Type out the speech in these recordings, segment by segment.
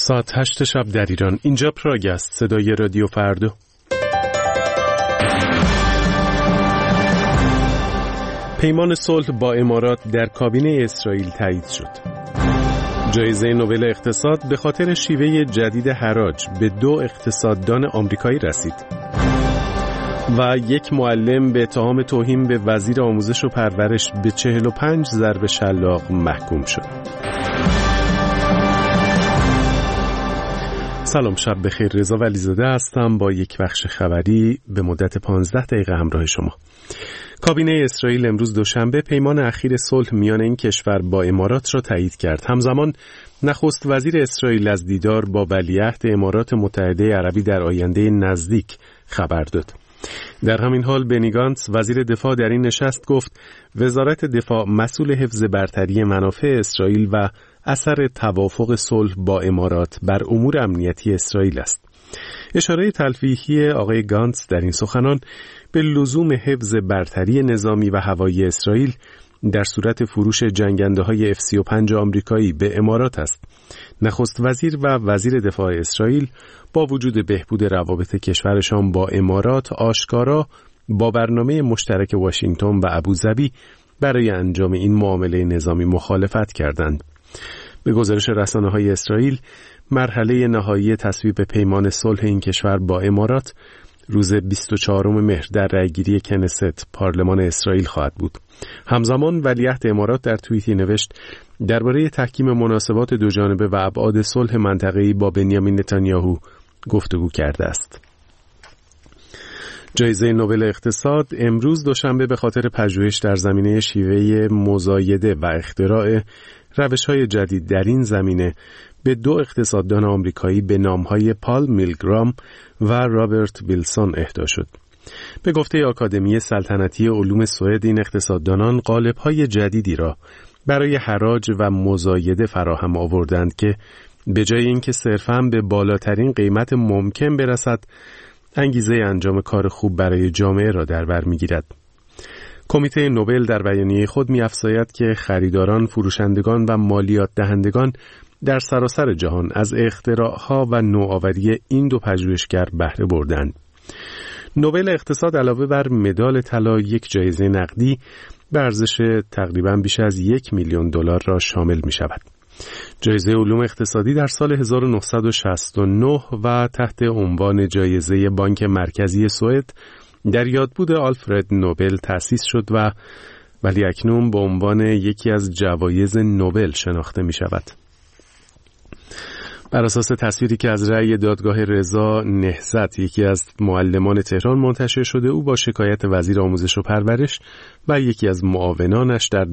ساعت 8 شب در ایران. اینجا پراگ است، صدای رادیو فردا. پیمان صلح با امارات در کابینه اسرائیل تایید شد. جایزه نوبل اقتصاد به خاطر شیوه جدید حراج به 2 اقتصاددان آمریکایی رسید. و یک معلم به اتهام توهین به وزیر آموزش و پرورش به 45 ضرب شلاق محکوم شد. سلام، شب بخیر. رضا ولیزاده هستم با یک بخش خبری به مدت 15 دقیقه همراه شما. کابینه اسرائیل امروز دوشنبه پیمان اخیر صلح میان این کشور با امارات را تایید کرد. همزمان نخست وزیر اسرائیل از دیدار با ولیعهد امارات متحده عربی در آینده نزدیک خبر داد. در همین حال بنی گانتز وزیر دفاع در این نشست گفت وزارت دفاع مسئول حفظ برتری منافع اسرائیل و اثر توافق صلح با امارات بر امور امنیتی اسرائیل است. اشاره تلفیحی آقای گانتز در این سخنان به لزوم حفظ برتری نظامی و هوایی اسرائیل در صورت فروش جنگنده‌های F-35 آمریکایی به امارات است. نخست وزیر و وزیر دفاع اسرائیل با وجود بهبود روابط کشورشان با امارات آشکارا با برنامه مشترک واشنگتن و ابوظبی برای انجام این معامله نظامی مخالفت کردند. به گزارش رسانه‌های اسرائیل، مرحله نهایی تصویب پیمان صلح این کشور با امارات روز 24 مهر در رأیگیری کنست پارلمان اسرائیل خواهد بود. همزمان ولیعهد امارات در توییتی نوشت درباره تحکیم مناسبات دوجانبه و ابعاد صلح منطقه‌ای با بنیامین نتانیاهو گفتگو کرده است. جایزه نوبل اقتصاد امروز دوشنبه به خاطر پژوهش در زمینه شیوه مزایده و اختراع روش‌های جدید در این زمینه به 2 اقتصاددان آمریکایی به نام‌های پال میلگرام و رابرت ویلسون اهدا شد. به گفته آکادمی سلطنتی علوم سوئد، این اقتصاددانان قالب‌های جدیدی را برای حراج و مزایده فراهم آوردند که به جای اینکه صرفاً به بالاترین قیمت ممکن برسد، انگیزه انجام کار خوب برای جامعه را در بر می‌گیرد. کمیته نوبل در بیانیه خود می‌افزاید که خریداران، فروشندگان و مالیات دهندگان در سراسر جهان از اختراعها و نوآوری این 2 پژوهشگر بهره بردند. نوبل اقتصاد علاوه بر مدال طلا یک جایزه نقدی به ارزش تقریباً بیش از $1,000,000 را شامل می‌شود. جایزه علوم اقتصادی در سال 1969 و تحت عنوان جایزه بانک مرکزی سوئد در یادبود آلفرد نوبل تأسیس شد ولی اکنون به عنوان یکی از جوایز نوبل شناخته می شود. بر اساس تصویری که از رأی دادگاه رضا نهضت، یکی از معلمان تهران، منتشر شده، او با شکایت وزیر آموزش و پرورش و یکی از معاونانش در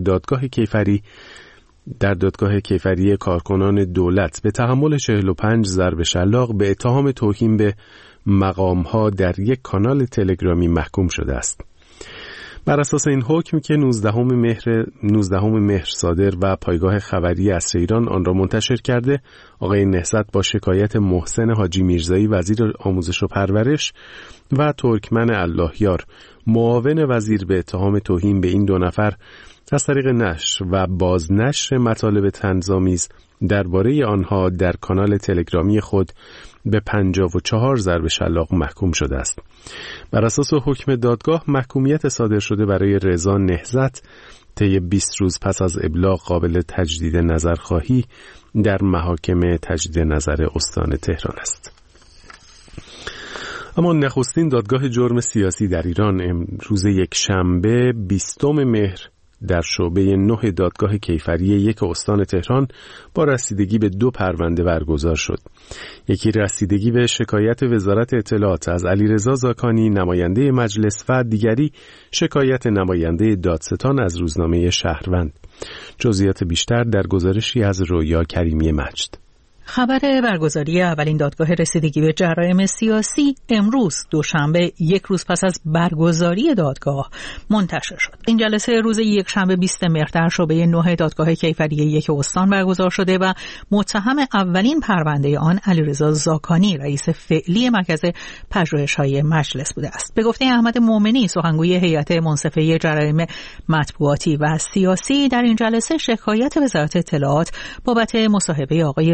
دادگاه کیفری کارکنان دولت به تحمل 45 ضرب شلاق به اتهام توهین به مقام‌ها در یک کانال تلگرامی محکوم شده است. بر اساس این حکم که 19 مهر صادر و پایگاه خبری عصر ایران آن را منتشر کرده، آقای نهضت با شکایت محسن حاجی میرزایی وزیر آموزش و پرورش و ترکمن اللهیار معاون وزیر به اتهام توهین به این 2 نفر از طریق نشر و بازنشر مطالب طنزآمیز درباره آنها در کانال تلگرامی خود به 54 ضرب شلاق محکوم شده است. بر اساس حکم دادگاه، محکومیت صادر شده برای رضا نهضت طی 20 روز پس از ابلاغ قابل تجدید نظرخواهی در محاکم تجدید نظر استان تهران است. اما نخستین دادگاه جرم سیاسی در ایران روز یکشنبه 20 مهر در شعبه 9 دادگاه کیفری 1 استان تهران با رسیدگی به 2 پرونده برگزار شد. یکی رسیدگی به شکایت وزارت اطلاعات از علیرضا زاکانی نماینده مجلس و دیگری شکایت نماینده دادستان از روزنامه شهروند. جزئیات بیشتر در گزارشی از رویا کریمی مجد. خبر برگزاری اولین دادگاه رسیدگی به جرایم سیاسی امروز دوشنبه 1 روز پس از برگزاری دادگاه منتشر شد. این جلسه روز یکشنبه 20 مهر در شعبه 9 دادگاه کیفری 1 استان برگزار شده و متهم اولین پرونده آن علیرضا زاکانی رئیس فعلی مرکز پژوهش‌های مجلس بوده است. به گفته احمد مومنی سخنگوی هیئت منصفه جرایم مطبوعاتی و سیاسی، در این جلسه شکایت وزارت اطلاعات بابت مصاحبه آقای زاکانی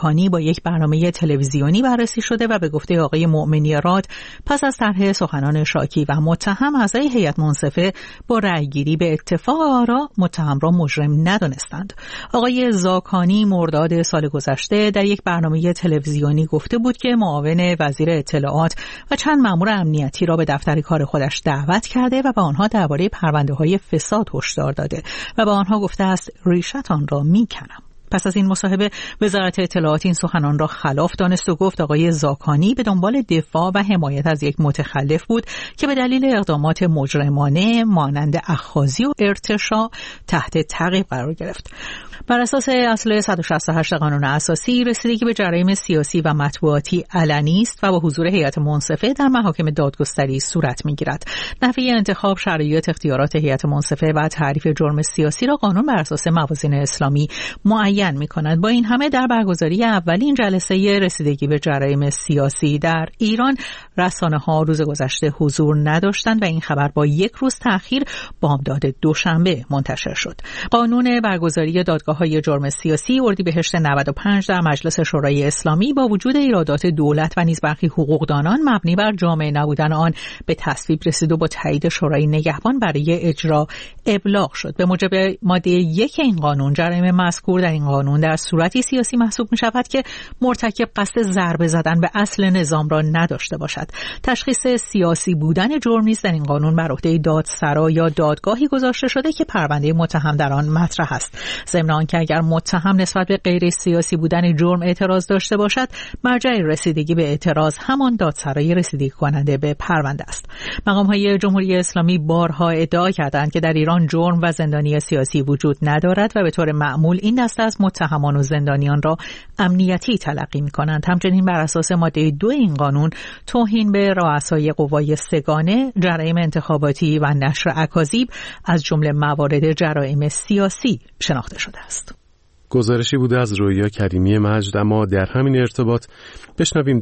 زاکانی با یک برنامه تلویزیونی بررسی شده و به گفته آقای مؤمنی راد پس از طرح سخنان شاکی و متهم اعضای هیئت منصفه با رأیگیری به اتفاق آرا متهم را مجرم ندانستند. آقای زاکانی مرداد سال گذشته در یک برنامه تلویزیونی گفته بود که معاون وزیر اطلاعات و چند مأمور امنیتی را به دفتر کار خودش دعوت کرده و به آنها درباره پرونده‌های فساد هشدار داده و به آنها گفته است ریشتان را میکنم. پس از این مصاحبه وزارت اطلاعات این سخنان را خلاف دانست و گفت آقای زاکانی به دنبال دفاع و حمایت از یک متخلف بود که به دلیل اقدامات مجرمانه مانند اخاذی و ارتشاء تحت تعقیب قرار گرفت. بر اساس اصل 168 قانون اساسی رسیدگی به جرایم سیاسی و مطبوعاتی علنی است و با حضور هیئت منصفه در محاکم دادگستری صورت می‌گیرد. نحوه انتخاب، شرایط، اختیارات هیئت منصفه و تعریف جرم سیاسی را قانون بر اساس موازین اسلامی معین می‌کند. با این همه در برگزاری اولین جلسه رسیدگی به جرایم سیاسی در ایران رسانه‌ها روز گذشته حضور نداشتند و این خبر با یک روز تأخیر بامداد دوشنبه منتشر شد. قانون برگزاری دادگاه‌های جرم سیاسی اردیبهشت 95 در مجلس شورای اسلامی با وجود ایرادات دولت و نیز برخی حقوقدانان مبنی بر جامع نبودن آن به تصویب رسید و با تایید شورای نگهبان برای اجرا ابلاغ شد. به موجب ماده 1 این قانون جرایم مذکور در این قانون در صورتی سیاسی محسوب می شود که مرتکب قصد ضربه زدن به اصل نظام را نداشته باشد. تشخیص سیاسی بودن جرم نیز در این قانون بر عهده دادسرا یا دادگاهی گذاشته شده که پرونده متهم در آن مطرح است. ضمن آنکه اگر متهم نسبت به غیر سیاسی بودن جرم اعتراض داشته باشد، مرجع رسیدگی به اعتراض همان دادسرای رسیدگی کننده به پرونده است. مقام‌های جمهوری اسلامی بارها ادعا کردند که در ایران جرم و زندانی سیاسی وجود ندارد و به طور معمول این دسته از متهمان و زندانیان را امنیتی تلقی می‌کنند. همچنین بر اساس ماده 2 این قانون توهین به رؤسای قوای سگانه، جرایم انتخاباتی و نشر اکاذیب از جمله موارد جرایم سیاسی شناخته شده است. گزارشی بوده از رویا کریمی مجد. اما در همین ارتباط بشنویم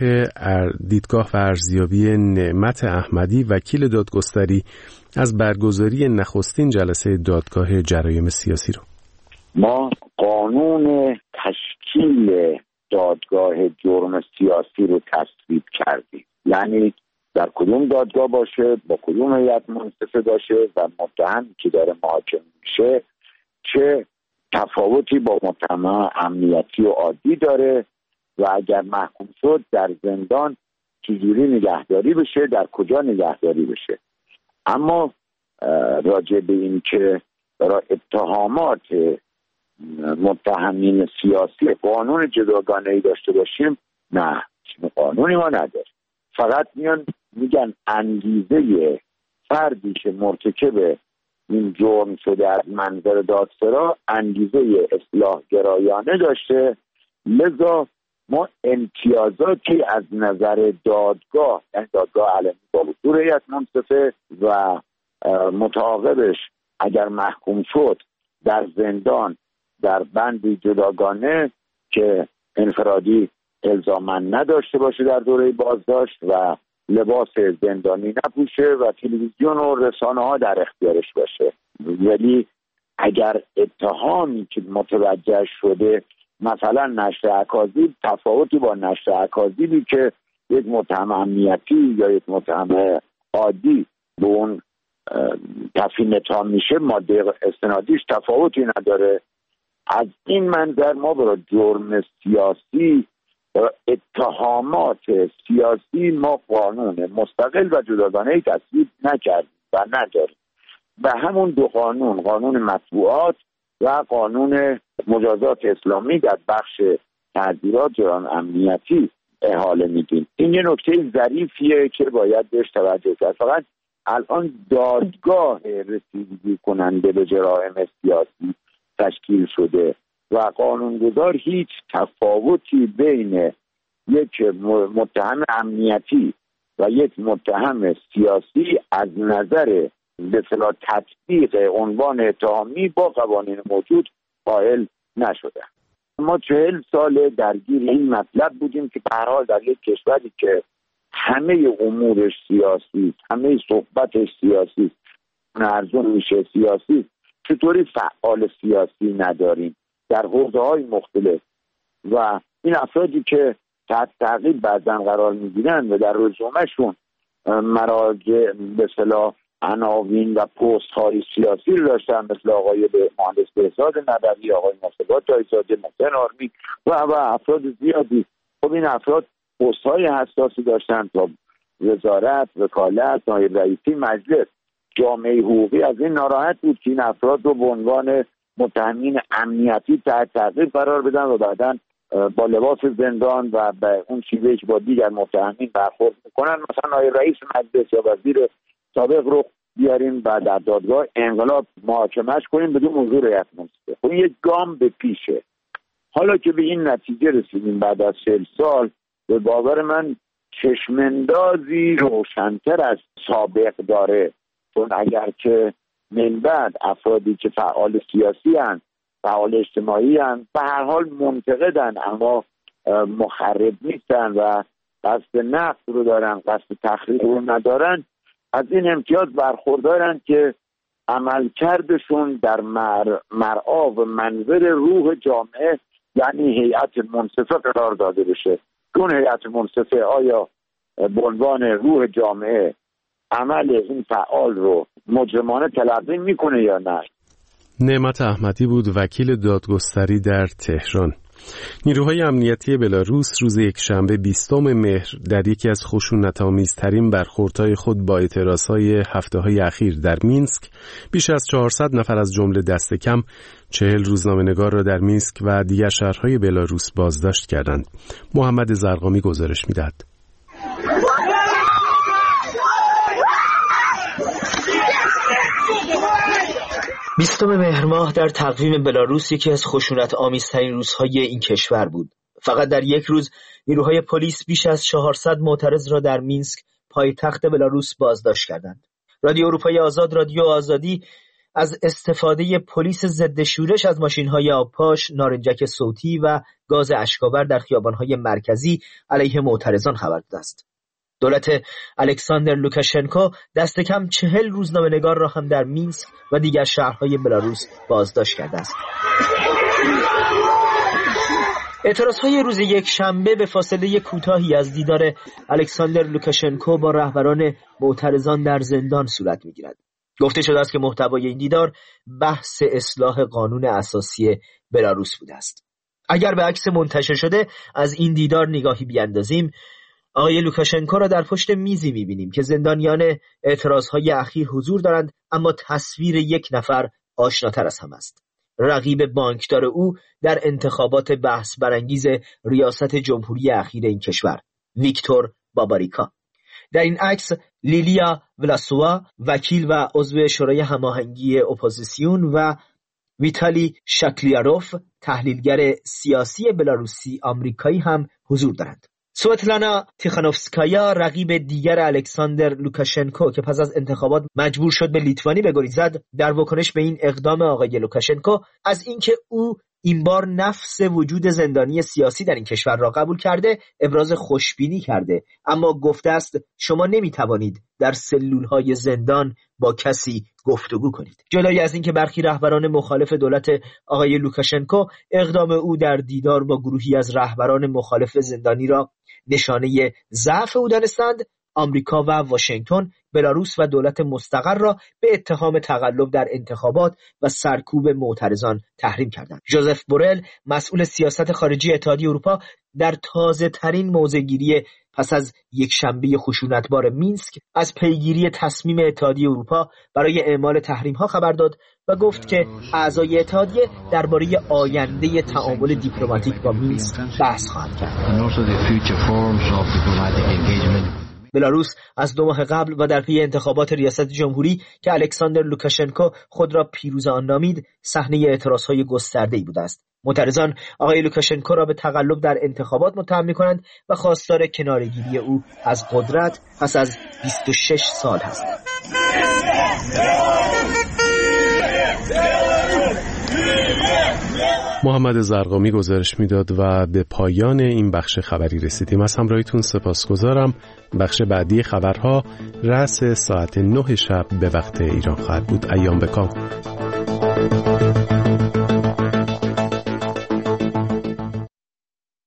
دیدگاه و ارزیابی نعمت احمدی وکیل دادگستری از برگزاری نخستین جلسه دادگاه جرایم سیاسی رو. ما قانون تشکیل دادگاه جرم سیاسی رو تصویب کردیم، یعنی در کدوم دادگاه باشه، با کدوم هیئت منصفه باشه و متهم که داره محاکمه میشه چه تفاوتی با متهم امنیتی و عادی داره و اگر محکوم شد در زندان چجوری نگهداری بشه، در کجا نگهداری بشه. اما راجع به این که برای اتهامات متهمین سیاسی قانون جداگانه‌ای داشته باشیم، نه، قانونی ما نداره. فقط میگن انگیزه فردی که مرتکب این جرم شده از منظر دادسرا انگیزه اصلاح گرایانه داشته، لذا ما امتیازاتی از نظر دادگاه، یعنی دادگاه علنی با حضور هیئت منصفه و متعاقبش اگر محکوم شد در زندان در بندی جداگانه که انفرادی الزاما نداشته باشه در دوره بازداشت و لباس زندانی نپوشه و تلویزیون و رسانه ها در اختیارش باشه. ولی اگر اتهامی که متوجه شده مثلا نشر اکاذیب، تفاوتی با نشر اکاذیبی که یک متهم امنیتی یا یک متهم عادی به اون تفهیم اتهام میشه، ماده استنادیش تفاوتی نداره. از این منظر ما برای جرم سیاسی، اتهامات سیاسی ما قانون مستقل و جداگانه‌ای تصویب نکردیم و نداریم. به همون دو قانون، قانون مطبوعات و قانون مجازات اسلامی در بخش تعزیرات جرائم امنیتی احاله میدیم. این یه نکته ظریفیه که باید بهش توجه کرد. فقط الان دادگاه رسیدگی کننده به جرائم سیاسی تشکیل شده و قانونگذار هیچ تفاوتی بین یک متهم امنیتی و یک متهم سیاسی از نظر به اصطلاح تطبیق عنوان اتهامی با قوانین موجود قائل نشده. ما 40 سال درگیر این مطلب بودیم که به هر حال در یک کشوری که همه امورش سیاسی، همه صحبتش سیاسی، ارزون میشه سیاسی، چطوری فعال سیاسی نداریم در حوزه‌های مختلف و این افرادی که تحت تعقیب بعضا قرار میگیرن و در رزومهشون مراجع به اصطلاح عناوین و پست های سیاسی رو داشتن، مثل آقای مهندس بهزاد نبوی، آقای ناصرآباد تایزاده، محسن آرمی و افراد زیادی. خب این افراد پست های حساسی داشتن تا وزارت، وکالت، نایب رئیسی، مجلس. جامعه حقوقی از این ناراحت بود که این افراد رو به عنوان متهمین امنیتی تحت تعقیب قرار بدن و بعداً با لباس زندان و به اون شیوهی که با دیگر متهمین برخورد میکنن، مثلا نایب رئیس مجلس یا وزیر سابق رو بیاریم و در دادگاه انقلاب محاکمه‌اش کنیم بدون حضور هیئت منصفه. خب یک گام به پیشه. حالا که به این نتیجه رسیدیم بعد از 40 سال، به باور من چشماندازی روشن‌تر از سابق داره، چون اگر که من بعد افرادی که فعال سیاسی هستند، فعال اجتماعی هستند، به هر حال منتقدن اما مخرب نیستن و قصد نقد رو دارن، قصد تخریب رو ندارن، از این امتیاز برخوردارن که عملکردشون در مرعا و منظر روح جامعه یعنی هیئت منصفه قرار داده بشه. چون هیئت منصفه آیا به عنوان روح جامعه عمل این فعال رو مجرمانه تلقی میکنه یا نه؟ نعمت احمدی بود، وکیل دادگستری در تهران. نیروهای امنیتی بلاروس روز یکشنبه 20 مهر در یکی از خشونت‌آمیزترین برخوردهای خود با اعتراضهای هفته‌های اخیر در مینسک بیش از 400 نفر از جمله دست کم 40 روزنامه‌نگار را در مینسک و دیگر شهرهای بلاروس بازداشت کردند. محمد زرقامی گزارش می‌دهد. 20 مهر ماه در تقویم بلاروس یکی از خشونت آمیزترین روزهای این کشور بود. فقط در یک روز نیروهای پلیس بیش از 400 معترض را در مینسک پایتخت بلاروس بازداشت کردند. رادیو اروپای آزاد، رادیو آزادی، از استفاده پلیس ضد شورش از ماشین‌های آبپاش، نارنجک صوتی و گاز اشک‌آور در خیابان‌های مرکزی علیه معترضان خبر داده است. دولت الکساندر لوکاشنکو دست کم 40 روزنامه‌نگار را هم در مینسک و دیگر شهرهای بلاروس بازداشت کرده است. اعتراضهای روز یک شنبه به فاصله کوتاهی از دیدار الکساندر لوکاشنکو با رهبران معترضان در زندان صورت می‌گیرد. گفته شده است که محتوای این دیدار بحث اصلاح قانون اساسی بلاروس بوده است. اگر به عکس منتشر شده از این دیدار نگاهی بیاندازیم، آقای لوکاشنکو را در پشت میزی می‌بینیم که زندانیان اعتراضهای اخیر حضور دارند، اما تصویر یک نفر آشناتر از هم است. رقیب بانکدار او در انتخابات بحث برانگیز ریاست جمهوری اخیر این کشور، ویکتور باباریکا. در این عکس لیلیا ولاسووا، وکیل و عضو شورای هماهنگی اپوزیسیون، و ویتالی شاکلیاروف، تحلیلگر سیاسی بلاروسی آمریکایی هم حضور دارند. سوتلانا تیخانوفسکایا، رقیب دیگر الکساندر لوکاشنکو که پس از انتخابات مجبور شد به لیتوانی بگریزد، در واکنش به این اقدام آقای لوکاشنکو از اینکه او این بار نفس وجود زندانی سیاسی در این کشور را قبول کرده ابراز خوشبینی کرده، اما گفته است شما نمیتوانید در سلولهای زندان با کسی گفتگو کنید. جدای از اینکه برخی رهبران مخالف دولت آقای لوکاشنکو اقدام او در دیدار با گروهی از رهبران مخالف زندانی را نشانه ضعف او دانستند، آمریکا و واشنگتن بلاروس و دولت مستقر را به اتهام تقلب در انتخابات و سرکوب معترضان تحریم کردند. ژوزف بورل، مسئول سیاست خارجی اتحادیه اروپا، در تازه ترین موضع‌گیری پس از یک شنبه خشونتبار مینسک از پیگیری تصمیم اتحادیه اروپا برای اعمال تحریم‌ها خبر داد و گفت که اعضای اتحادیه درباره آینده تعامل دیپلماتیک با مینسک بحث خواهند کرد. بلاروس از 2 ماه قبل و در پی انتخابات ریاست جمهوری که الکساندر لوکاشنکو خود را پیروز آن نامید، صحنه اعتراضهای گسترده‌ای بوده است. معترضان آقای لوکاشنکو را به تقلب در انتخابات متهم می‌کنند و خواستار کناره‌گیری او از قدرت پس از 26 سال هستند. محمد زرقامی گزارش میداد و به پایان این بخش خبری رسیدیم. از همراهیتون سپاسگزارم. بخش بعدی خبرها رأس ساعت 9 شب به وقت ایران خواهد بود. ایام بکام.